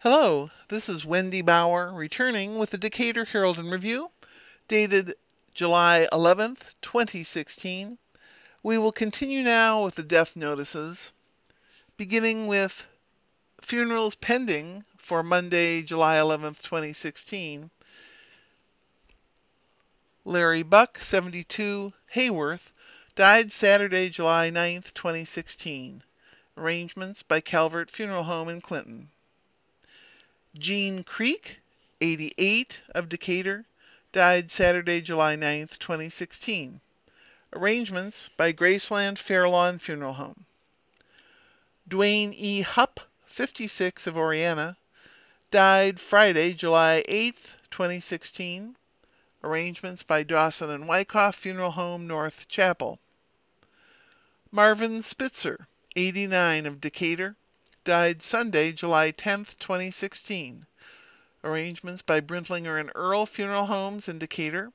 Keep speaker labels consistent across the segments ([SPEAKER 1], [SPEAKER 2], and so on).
[SPEAKER 1] Hello, this is Wendy Bauer returning with the Decatur Herald and Review, dated July 11th, 2016. We will continue now with the death notices, beginning with funerals pending for Monday, July 11th, 2016. Larry Buck, 72, Hayworth, died Saturday, July 9th, 2016. Arrangements by Calvert Funeral Home in Clinton. Gene Creek, 88, of Decatur, died Saturday, July 9th, 2016. Arrangements by Graceland Fairlawn Funeral Home. Dwayne E. Hupp, 56, of Oriana, died Friday, July 8th, 2016. Arrangements by Dawson and Wyckoff Funeral Home, North Chapel. Marvin Spitzer, 89, of Decatur, died Sunday, July 10th, 2016. Arrangements by Brintlinger and Earl Funeral Homes in Decatur.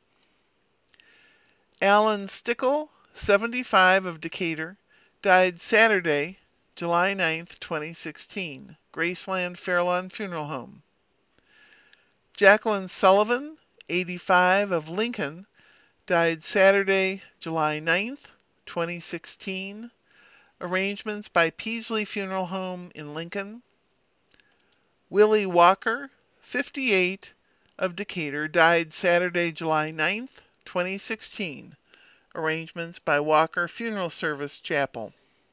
[SPEAKER 1] Alan Stickle, 75, of Decatur, died Saturday, July 9th, 2016. Graceland Fairlawn Funeral Home. Jacqueline Sullivan, 85, of Lincoln, died Saturday, July 9th, 2016. Arrangements by Peasley Funeral Home in Lincoln. Willie Walker, 58, of Decatur, died Saturday, July 9th, 2016. Arrangements by Walker Funeral Service Chapel.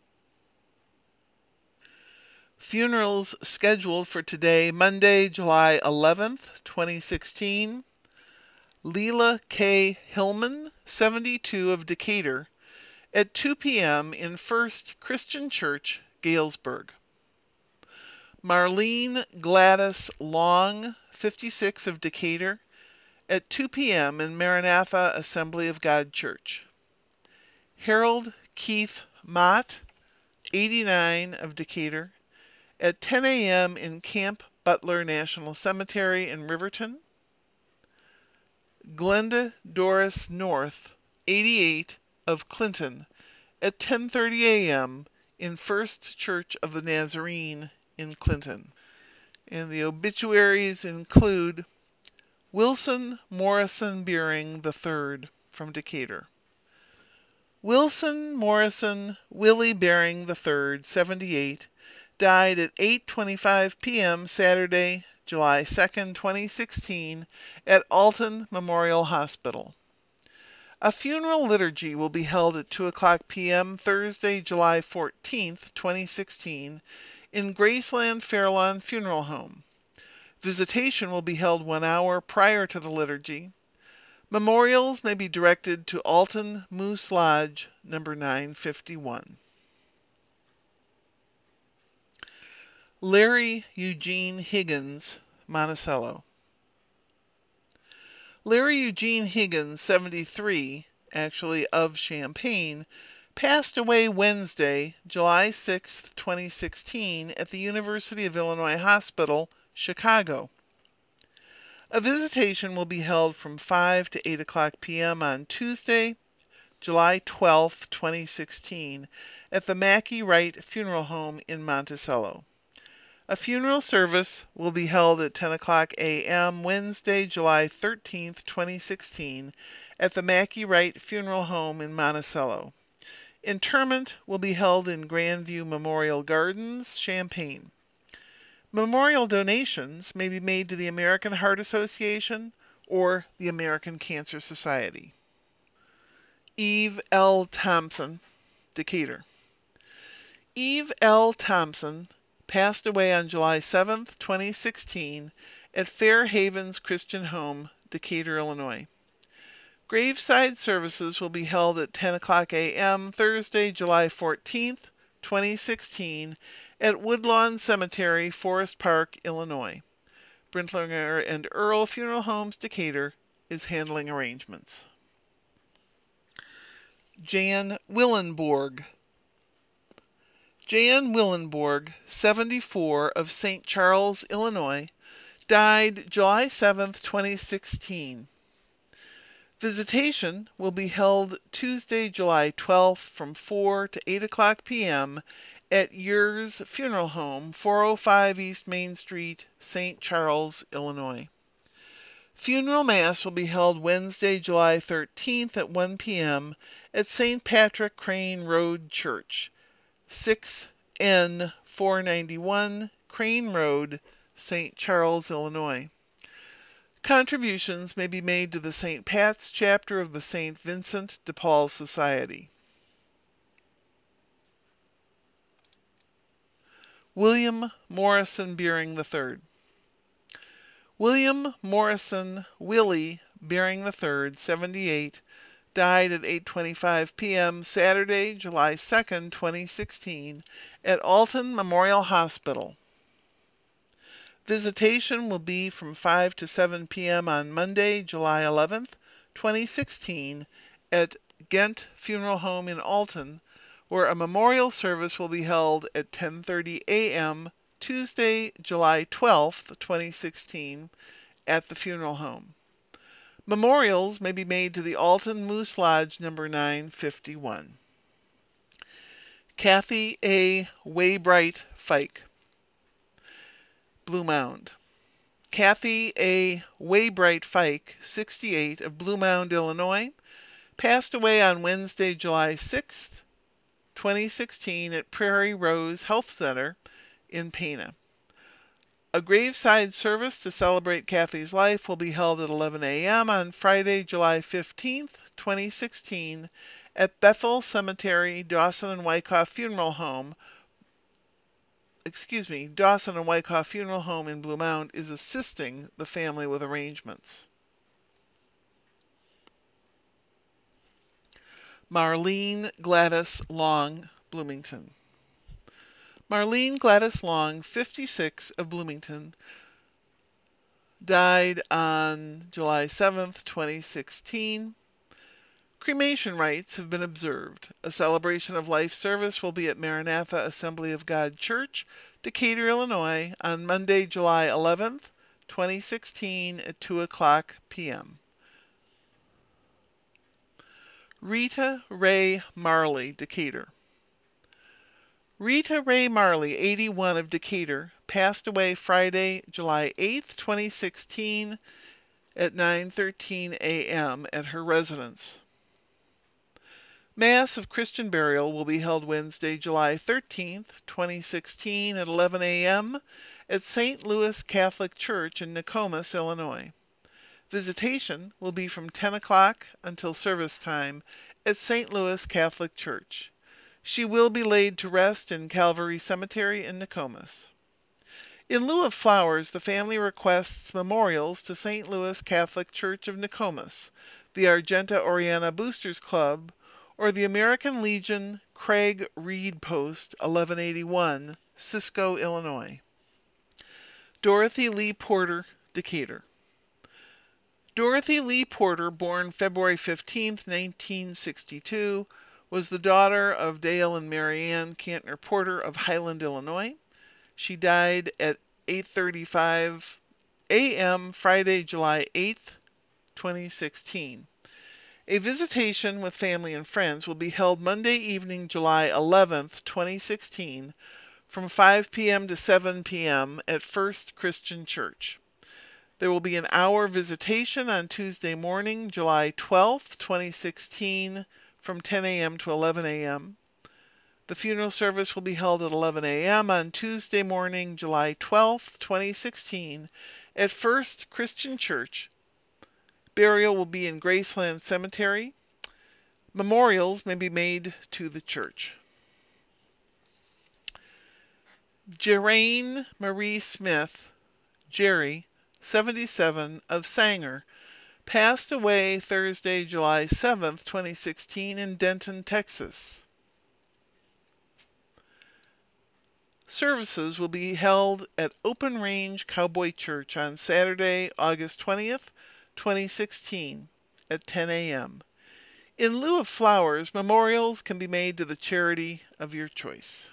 [SPEAKER 1] Funerals scheduled for today, Monday, July 11th, 2016. Leela K. Hillman, 72, of Decatur, at 2 p.m. in First Christian Church, Galesburg. Marlene Gladys Long, 56, of Decatur, at 2 p.m. in Maranatha Assembly of God Church. Harold Keith Mott, 89, of Decatur, at 10 a.m. in Camp Butler National Cemetery in Riverton. Glenda Doris North, 88, of Clinton, at 10:30 a.m. in First Church of the Nazarene in Clinton. And the obituaries include Wilson Morrison Beering III from Decatur. Wilson Morrison Willie Beering III, 78, died at 8:25 p.m. Saturday, July 2nd, 2016, at Alton Memorial Hospital. A funeral liturgy will be held at 2:00 p.m. Thursday, July 14th, 2016, in Graceland Fairlawn Funeral Home. Visitation will be held 1 hour prior to the liturgy. Memorials may be directed to Alton Moose Lodge, number 951. Larry Eugene Higgins, Monticello. Larry Eugene Higgins, 73, actually of Champaign, passed away Wednesday, July 6, 2016, at the University of Illinois Hospital, Chicago. A visitation will be held from 5 to 8:00 p.m. on Tuesday, July 12, 2016, at the Mackey Wright Funeral Home in Monticello. A funeral service will be held at 10:00 a.m. Wednesday, July 13, 2016, at the Mackey Wright Funeral Home in Monticello. Interment will be held in Grandview Memorial Gardens, Champaign. Memorial donations may be made to the American Heart Association or the American Cancer Society. Eve L. Thompson, Decatur. Eve L. Thompson passed away on July 7, 2016, at Fair Havens Christian Home, Decatur, Illinois. Graveside services will be held at 10:00 a.m. Thursday, July 14, 2016, at Woodlawn Cemetery, Forest Park, Illinois. Brintlinger and Earl Funeral Homes, Decatur, is handling arrangements. Jan Willenborg. Jan Willenborg, 74, of St. Charles, Illinois, died July 7, 2016. Visitation will be held Tuesday, July 12th from 4 to 8:00 p.m. at Yours Funeral Home, 405 East Main Street, St. Charles, Illinois. Funeral Mass will be held Wednesday, July 13th at 1 p.m. at St. Patrick Crane Road Church, 6N 491 Crane Road, St. Charles, Illinois. Contributions may be made to the St. Pat's chapter of the St. Vincent de Paul Society. William Morrison Beering III. William Morrison Willie Beering III, 78, died at 8:25 p.m. Saturday, July 2nd, 2016, at Alton Memorial Hospital. Visitation will be from 5 to 7 p.m. on Monday, July 11th, 2016, at Ghent Funeral Home in Alton, where a memorial service will be held at 10:30 a.m. Tuesday, July 12th, 2016, at the funeral home. Memorials may be made to the Alton Moose Lodge No. 951. Kathy A. Waybright Fike, Blue Mound. Kathy A. Waybright Fike, 68, of Blue Mound, Illinois, passed away on Wednesday, July 6th, 2016, at Prairie Rose Health Center in Pana. A graveside service to celebrate Kathy's life will be held at 11 a.m. on Friday, July 15th, 2016, at Bethel Cemetery, Dawson and Wyckoff Funeral Home. Dawson and Wyckoff Funeral Home in Blue Mound is assisting the family with arrangements. Marlene Gladys Long, Bloomington. Marlene Gladys Long, 56, of Bloomington, died on July 7th, 2016. Cremation rites have been observed. A celebration of life service will be at Maranatha Assembly of God Church, Decatur, Illinois, on Monday, July 11th, 2016, at 2:00 p.m. Rita Ray Marley, Decatur. Rita Ray Marley, 81, of Decatur, passed away Friday, July 8th, 2016, at 9:13 a.m. at her residence. Mass of Christian burial will be held Wednesday, July 13th, 2016, at 11 a.m. at St. Louis Catholic Church in Nokomis, Illinois. Visitation will be from 10 o'clock until service time at St. Louis Catholic Church. She will be laid to rest in Calvary Cemetery in Nokomis. In lieu of flowers, the family requests memorials to St. Louis Catholic Church of Nokomis, the Argenta Oriana Boosters Club, or the American Legion Craig Reed Post, 1181, Cisco, Illinois. Dorothy Lee Porter, Decatur. Dorothy Lee Porter, born February 15, 1962, was the daughter of Dale and Marianne Cantner Porter of Highland, Illinois. She died at 8:35 a.m. Friday, July 8th, 2016. A visitation with family and friends will be held Monday evening, July 11th, 2016, from 5 p.m. to 7 p.m. at First Christian Church. There will be an hour visitation on Tuesday morning, July 12th, 2016, from 10 a.m. to 11 a.m. The funeral service will be held at 11 a.m. on Tuesday morning, July 12th, 2016, at First Christian Church. Burial will be in Graceland Cemetery. Memorials may be made to the church. Geraine Marie Smith, Jerry, 77, of Sanger, passed away Thursday, July 7th, 2016, in Denton, Texas. Services will be held at Open Range Cowboy Church on Saturday, August 20th, 2016, at 10 a.m. In lieu of flowers, memorials can be made to the charity of your choice.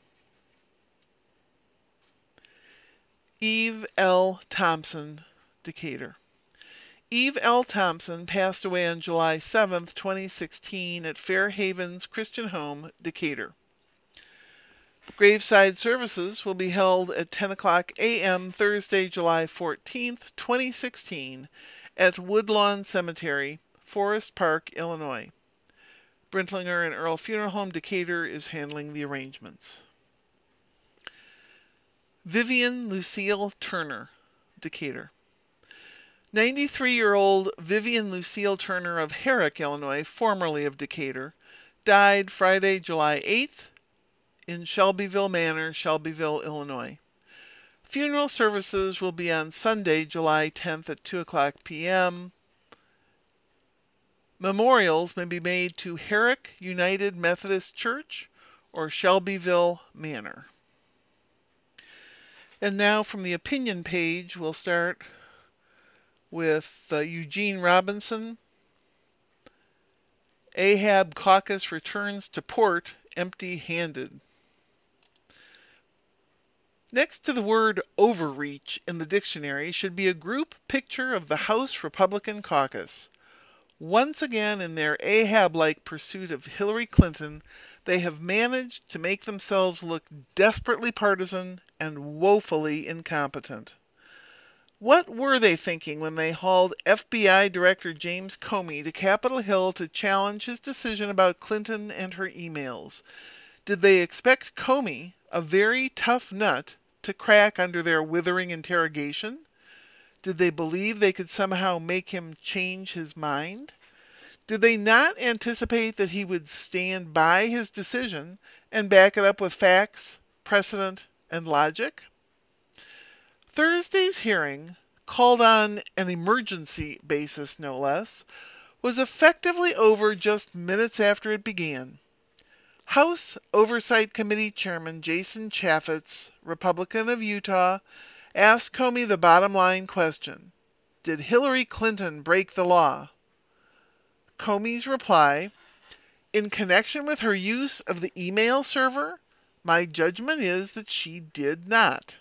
[SPEAKER 1] Eve L. Thompson, Decatur. Eve L. Thompson passed away on July 7th, 2016, at Fair Havens Christian Home, Decatur. Graveside services will be held at 10 o'clock a.m. Thursday, July 14th, 2016, at Woodlawn Cemetery, Forest Park, Illinois. Brintlinger and Earl Funeral Home, Decatur, is handling the arrangements. Vivian Lucille Turner, Decatur. 93-year-old Vivian Lucille Turner of Herrick, Illinois, formerly of Decatur, died Friday, July 8th in Shelbyville Manor, Shelbyville, Illinois. Funeral services will be on Sunday, July 10th at 2 o'clock p.m. Memorials may be made to Herrick United Methodist Church or Shelbyville Manor. And now from the opinion page, we'll start with Eugene Robinson. Ahab caucus returns to port empty-handed. Next to the word overreach in the dictionary should be a group picture of the House Republican caucus. Once again, in their Ahab-like pursuit of Hillary Clinton, they have managed to make themselves look desperately partisan and woefully incompetent. What were they thinking when they hauled FBI Director James Comey to Capitol Hill to challenge his decision about Clinton and her emails? Did they expect Comey, a very tough nut, to crack under their withering interrogation? Did they believe they could somehow make him change his mind? Did they not anticipate that he would stand by his decision and back it up with facts, precedent, and logic? Thursday's hearing, called on an emergency basis no less, was effectively over just minutes after it began. House Oversight Committee Chairman Jason Chaffetz, Republican of Utah, asked Comey the bottom line question: did Hillary Clinton break the law? Comey's reply: in connection with her use of the email server, my judgment is that she did not.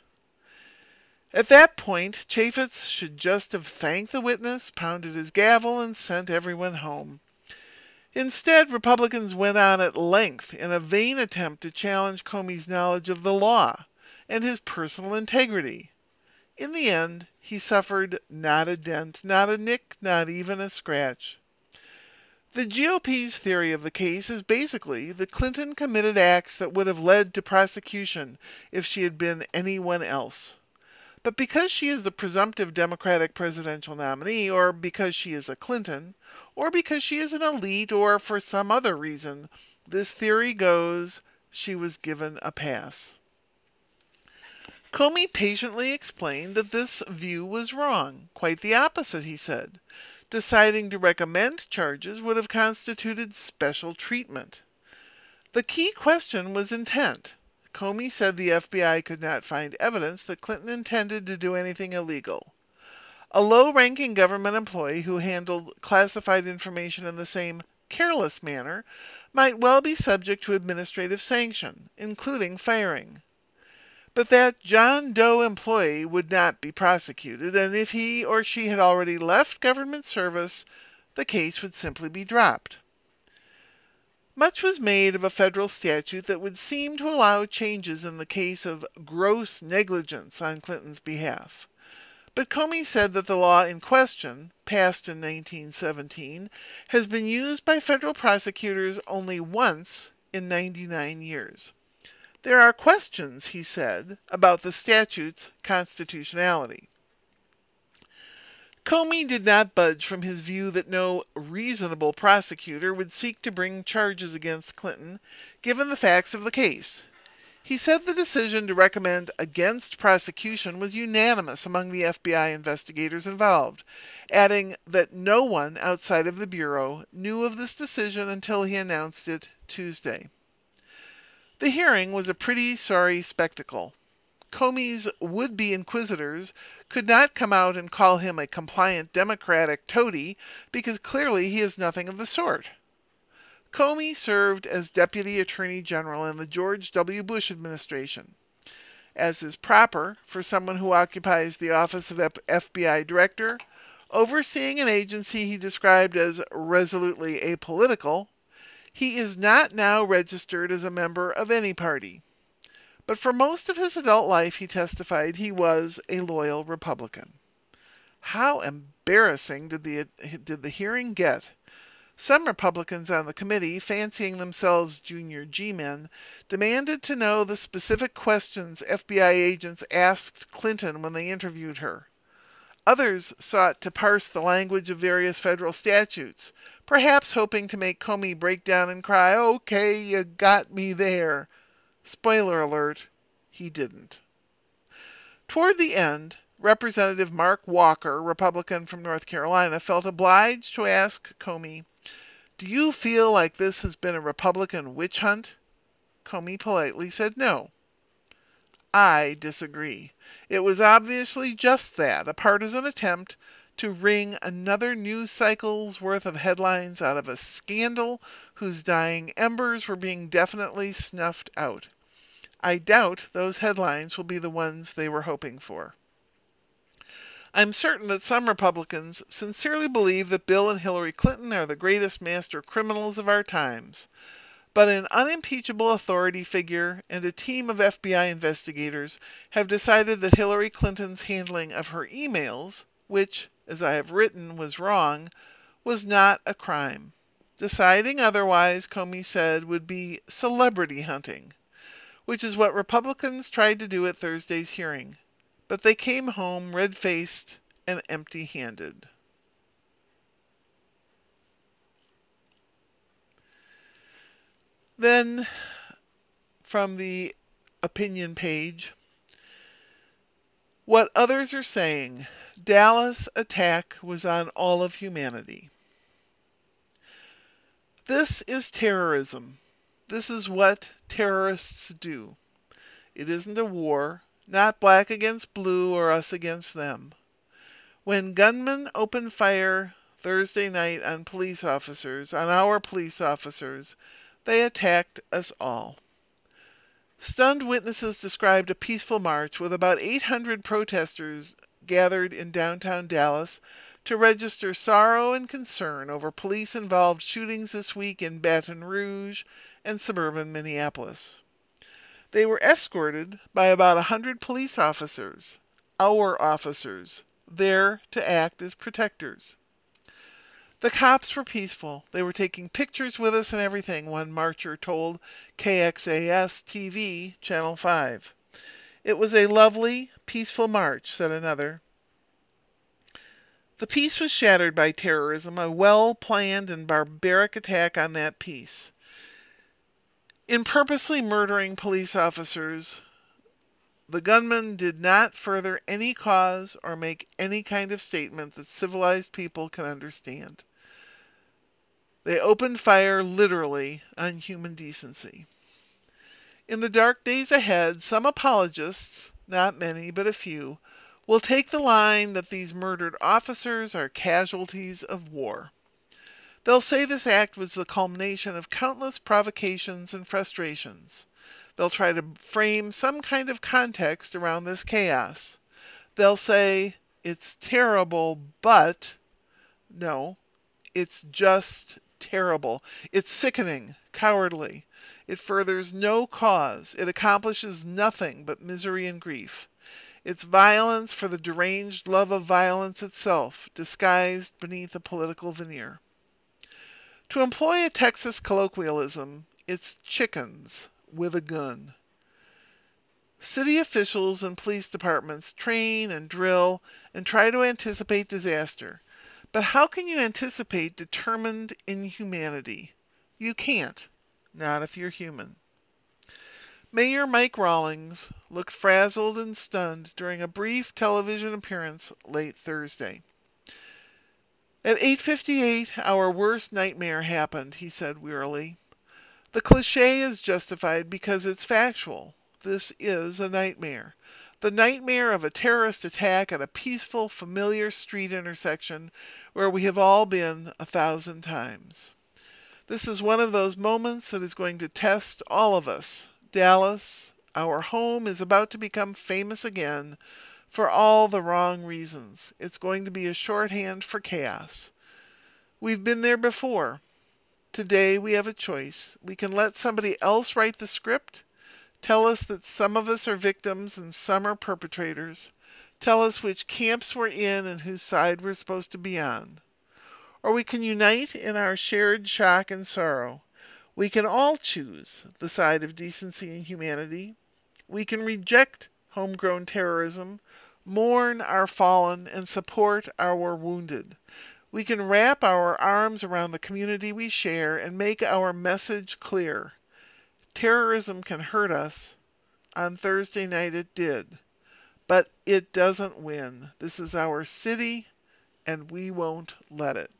[SPEAKER 1] At that point, Chaffetz should just have thanked the witness, pounded his gavel, and sent everyone home. Instead, Republicans went on at length in a vain attempt to challenge Comey's knowledge of the law and his personal integrity. In the end, he suffered not a dent, not a nick, not even a scratch. The GOP's theory of the case is basically that Clinton committed acts that would have led to prosecution if she had been anyone else. But because she is the presumptive Democratic presidential nominee, or because she is a Clinton, or because she is an elite, or for some other reason, this theory goes, she was given a pass. Comey patiently explained that this view was wrong. Quite the opposite, he said. Deciding to recommend charges would have constituted special treatment. The key question was intent. Comey said the FBI could not find evidence that Clinton intended to do anything illegal. A low-ranking government employee who handled classified information in the same careless manner might well be subject to administrative sanction, including firing. But that John Doe employee would not be prosecuted, and if he or she had already left government service, the case would simply be dropped. Much was made of a federal statute that would seem to allow changes in the case of gross negligence on Clinton's behalf. But Comey said that the law in question, passed in 1917, has been used by federal prosecutors only once in 99 years. There are questions, he said, about the statute's constitutionality. Comey did not budge from his view that no reasonable prosecutor would seek to bring charges against Clinton, given the facts of the case. He said the decision to recommend against prosecution was unanimous among the FBI investigators involved, adding that no one outside of the Bureau knew of this decision until he announced it Tuesday. The hearing was a pretty sorry spectacle. Comey's would-be inquisitors could not come out and call him a compliant Democratic toady because clearly he is nothing of the sort. Comey served as Deputy Attorney General in the George W. Bush administration. As is proper for someone who occupies the office of FBI Director, overseeing an agency he described as resolutely apolitical, he is not now registered as a member of any party. But for most of his adult life, he testified, he was a loyal Republican. How embarrassing did the hearing get? Some Republicans on the committee, fancying themselves junior G-men, demanded to know the specific questions FBI agents asked Clinton when they interviewed her. Others sought to parse the language of various federal statutes, perhaps hoping to make Comey break down and cry, "Okay, you got me there." Spoiler alert, he didn't. Toward the end, Representative Mark Walker, Republican from North Carolina, felt obliged to ask Comey, "Do you feel like this has been a Republican witch hunt?" Comey politely said no. I disagree. It was obviously just that, a partisan attempt to wring another news cycle's worth of headlines out of a scandal whose dying embers were being definitely snuffed out. I doubt those headlines will be the ones they were hoping for. I'm certain that some Republicans sincerely believe that Bill and Hillary Clinton are the greatest master criminals of our times. But an unimpeachable authority figure and a team of FBI investigators have decided that Hillary Clinton's handling of her emails, which, as I have written, was wrong, was not a crime. Deciding otherwise, Comey said, would be celebrity hunting, which is what Republicans tried to do at Thursday's hearing. But they came home red-faced and empty-handed. Then, from the opinion page, what others are saying, Dallas attack was on all of humanity. This is terrorism. This is what terrorists do. It isn't a war, not black against blue or us against them. When gunmen opened fire Thursday night on police officers, on our police officers, they attacked us all. Stunned witnesses described a peaceful march with about 800 protesters gathered in downtown Dallas to register sorrow and concern over police-involved shootings this week in Baton Rouge and suburban Minneapolis. They were escorted by about 100 police officers, our officers, there to act as protectors. The cops were peaceful. They were taking pictures with us and everything, one marcher told KXAS-TV, Channel 5. It was a lovely, peaceful march, said another. The peace was shattered by terrorism, a well-planned and barbaric attack on that peace. In purposely murdering police officers, the gunmen did not further any cause or make any kind of statement that civilized people can understand. They opened fire literally on human decency. In the dark days ahead, some apologists, not many but a few, will take the line that these murdered officers are casualties of war. They'll say this act was the culmination of countless provocations and frustrations. They'll try to frame some kind of context around this chaos. They'll say, it's terrible, but... No, it's just terrible. It's sickening, cowardly. It furthers no cause. It accomplishes nothing but misery and grief. It's violence for the deranged love of violence itself, disguised beneath a political veneer. To employ a Texas colloquialism, it's chickens with a gun. City officials and police departments train and drill and try to anticipate disaster. But how can you anticipate determined inhumanity? You can't, not if you're human. Mayor Mike Rawlings looked frazzled and stunned during a brief television appearance late Thursday. At 8:58, our worst nightmare happened, he said wearily. The cliché is justified because it's factual. This is a nightmare. The nightmare of a terrorist attack at a peaceful, familiar street intersection where we have all been 1,000 times. This is one of those moments that is going to test all of us. Dallas, our home, is about to become famous again for all the wrong reasons. It's going to be a shorthand for chaos. We've been there before. Today we have a choice. We can let somebody else write the script, Tell us that some of us are victims and some are perpetrators. Tell us which camps we're in and whose side we're supposed to be on. Or we can unite in our shared shock and sorrow. We can all choose the side of decency and humanity. We can reject homegrown terrorism, mourn our fallen, and support our wounded. We can wrap our arms around the community we share and make our message clear. Terrorism can hurt us. On Thursday night it did. But it doesn't win. This is our city, and we won't let it.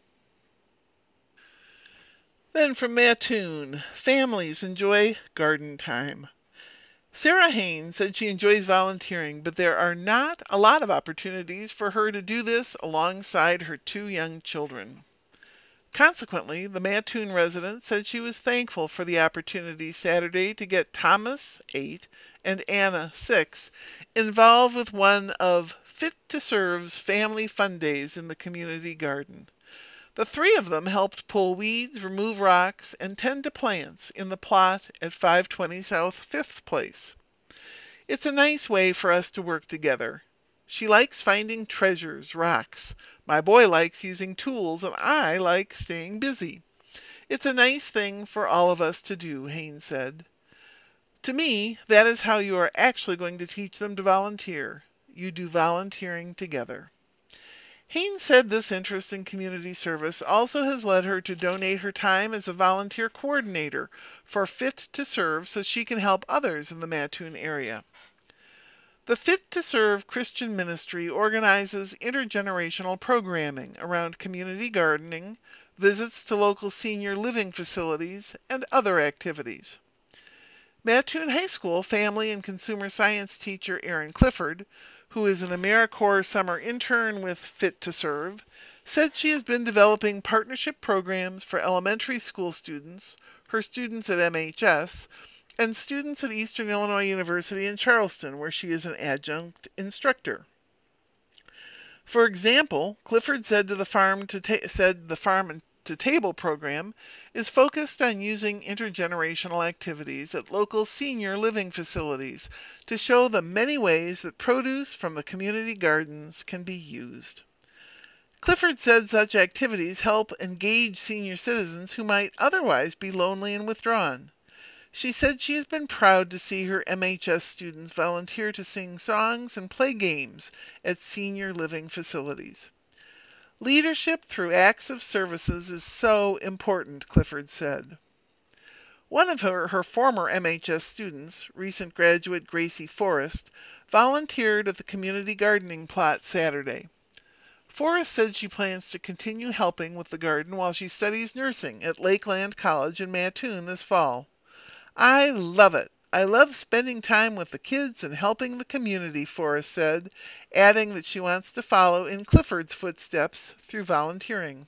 [SPEAKER 1] Then from Mattoon, families enjoy garden time. Sarah Haynes said she enjoys volunteering, but there are not a lot of opportunities for her to do this alongside her 2 young children. Consequently, the Mattoon resident said she was thankful for the opportunity Saturday to get Thomas, 8, and Anna, 6, involved with one of Fit to Serve's family fun days in the community garden. The 3 of them helped pull weeds, remove rocks, and tend to plants in the plot at 520 South 5th Place. It's a nice way for us to work together. She likes finding treasures, rocks. My boy likes using tools, and I like staying busy. It's a nice thing for all of us to do, Haynes said. To me, that is how you are actually going to teach them to volunteer. You do volunteering together. Haynes said this interest in community service also has led her to donate her time as a volunteer coordinator for Fit to Serve so she can help others in the Mattoon area. The Fit to Serve Christian Ministry organizes intergenerational programming around community gardening, visits to local senior living facilities, and other activities. Mattoon High School family and consumer science teacher Erin Clifford, who is an AmeriCorps summer intern with Fit to Serve, said she has been developing partnership programs for elementary school students, her students at MHS, and students at Eastern Illinois University in Charleston, where she is an adjunct instructor. For example, Clifford said the Farm to Table program is focused on using intergenerational activities at local senior living facilities to show the many ways that produce from the community gardens can be used. Clifford said such activities help engage senior citizens who might otherwise be lonely and withdrawn. She said she has been proud to see her MHS students volunteer to sing songs and play games at senior living facilities. Leadership through acts of services is so important, Clifford said. One of her former MHS students, recent graduate Gracie Forrest, volunteered at the community gardening plot Saturday. Forrest said she plans to continue helping with the garden while she studies nursing at Lakeland College in Mattoon this fall. I love it. I love spending time with the kids and helping the community, Forrest said, adding that she wants to follow in Clifford's footsteps through volunteering.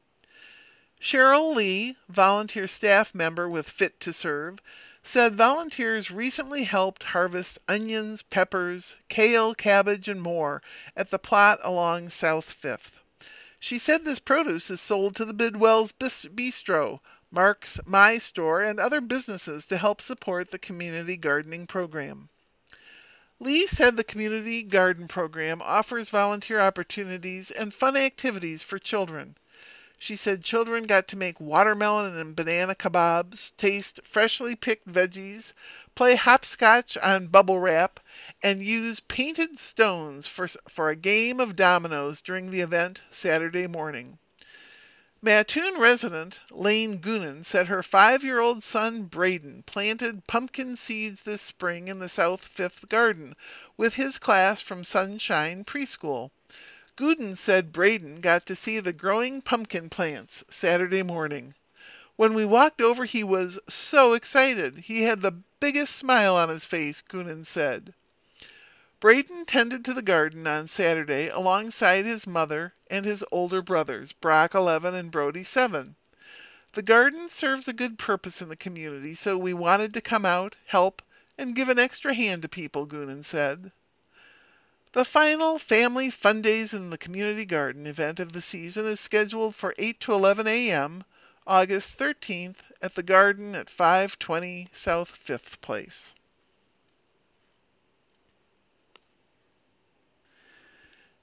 [SPEAKER 1] Cheryl Lee, volunteer staff member with Fit to Serve, said volunteers recently helped harvest onions, peppers, kale, cabbage, and more at the plot along South 5th. She said this produce is sold to the Bidwell's Bistro, Mark's My Store, and other businesses to help support the community gardening program. Lee said the community garden program offers volunteer opportunities and fun activities for children. She said children got to make watermelon and banana kebabs, taste freshly picked veggies, play hopscotch on bubble wrap, and use painted stones for a game of dominoes during the event Saturday morning. Mattoon resident Lane Goonan said her 5-year-old son Braden planted pumpkin seeds this spring in the South 5th garden with his class from Sunshine Preschool. Gooden said Braden got to see the growing pumpkin plants Saturday morning. When we walked over, he was so excited. He had the biggest smile on his face, Goonan said. Braden tended to the garden on Saturday alongside his mother and his older brothers, Brock 11 and Brody 7. The garden serves a good purpose in the community, so we wanted to come out, help, and give an extra hand to people, Goonan said. The final Family Fun Days in the Community Garden event of the season is scheduled for 8 to 11 a.m. August 13th at the Garden at 520 South 5th Place.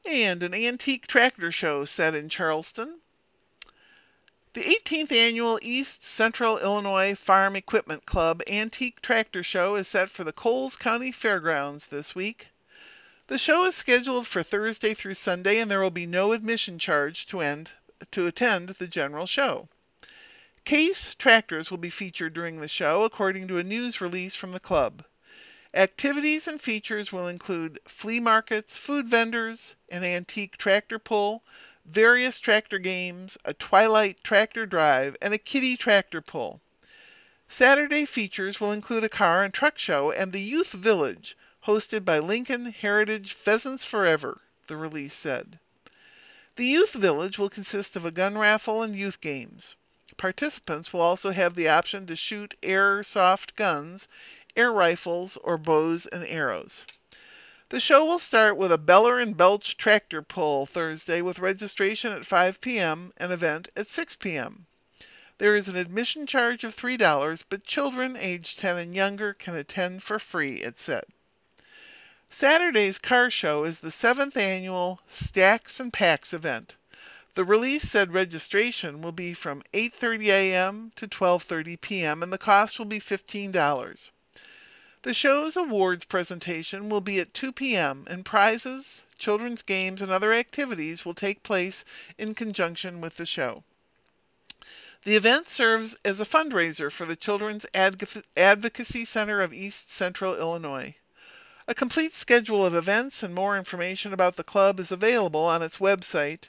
[SPEAKER 1] And an antique tractor show set in Charleston. The 18th Annual East Central Illinois Farm Equipment Club Antique Tractor Show is set for the Coles County Fairgrounds this week. The show is scheduled for Thursday through Sunday, and there will be no admission charge to attend the general show. Case tractors will be featured during the show, according to a news release from the club. Activities and features will include flea markets, food vendors, an antique tractor pull, various tractor games, a twilight tractor drive, and a kiddie tractor pull. Saturday features will include a car and truck show and the Youth Village, hosted by Lincoln Heritage Pheasants Forever, the release said. The Youth Village will consist of a gun raffle and youth games. Participants will also have the option to shoot airsoft guns, air rifles, or bows and arrows. The show will start with a Beller and Belch tractor pull Thursday with registration at 5 p.m. and event at 6 p.m. There is an admission charge of $3, but children aged 10 and younger can attend for free, it said. Saturday's car show is the 7th annual Stacks and Packs event. The release said registration will be from 8:30 a.m. to 12:30 p.m. and the cost will be $15. The show's awards presentation will be at 2 p.m. and prizes, children's games, and other activities will take place in conjunction with the show. The event serves as a fundraiser for the Children's Advocacy Center of East Central Illinois. A complete schedule of events and more information about the club is available on its website,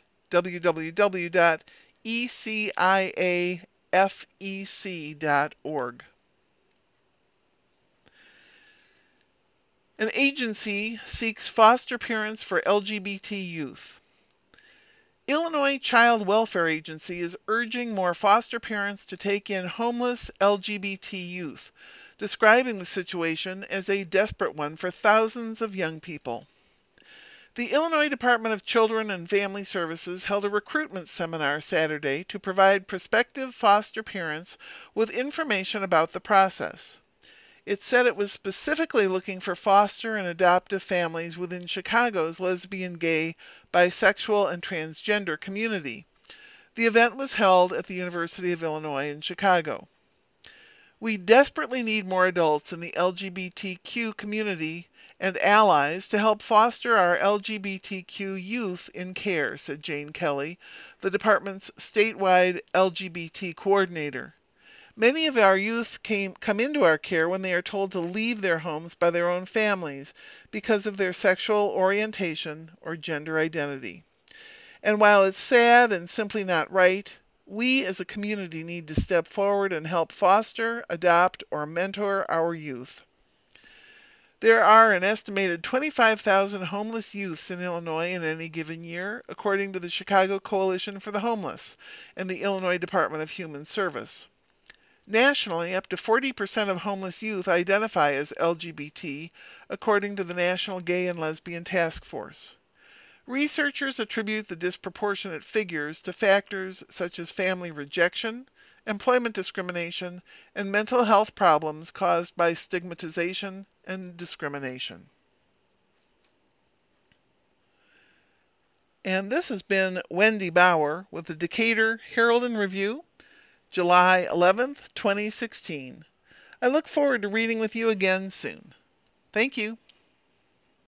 [SPEAKER 1] www.eciafec.org. An agency seeks foster parents for LGBT youth. Illinois Child Welfare Agency is urging more foster parents to take in homeless LGBT youth, describing the situation as a desperate one for thousands of young people. The Illinois Department of Children and Family Services held a recruitment seminar Saturday to provide prospective foster parents with information about the process. It said it was specifically looking for foster and adoptive families within Chicago's lesbian, gay, bisexual, and transgender community. The event was held at the University of Illinois in Chicago. We desperately need more adults in the LGBTQ community and allies to help foster our LGBTQ youth in care, said Jane Kelly, the department's statewide LGBT coordinator. Many of our youth come into our care when they are told to leave their homes by their own families because of their sexual orientation or gender identity. And while it's sad and simply not right, we as a community need to step forward and help foster, adopt, or mentor our youth. There are an estimated 25,000 homeless youths in Illinois in any given year, according to the Chicago Coalition for the Homeless and the Illinois Department of Human Service. Nationally, up to 40% of homeless youth identify as LGBT, according to the National Gay and Lesbian Task Force. Researchers attribute the disproportionate figures to factors such as family rejection, employment discrimination, and mental health problems caused by stigmatization and discrimination. And this has been Wendy Bauer with the Decatur Herald and Review, July 11th, 2016. I look forward to reading with you again soon. Thank you.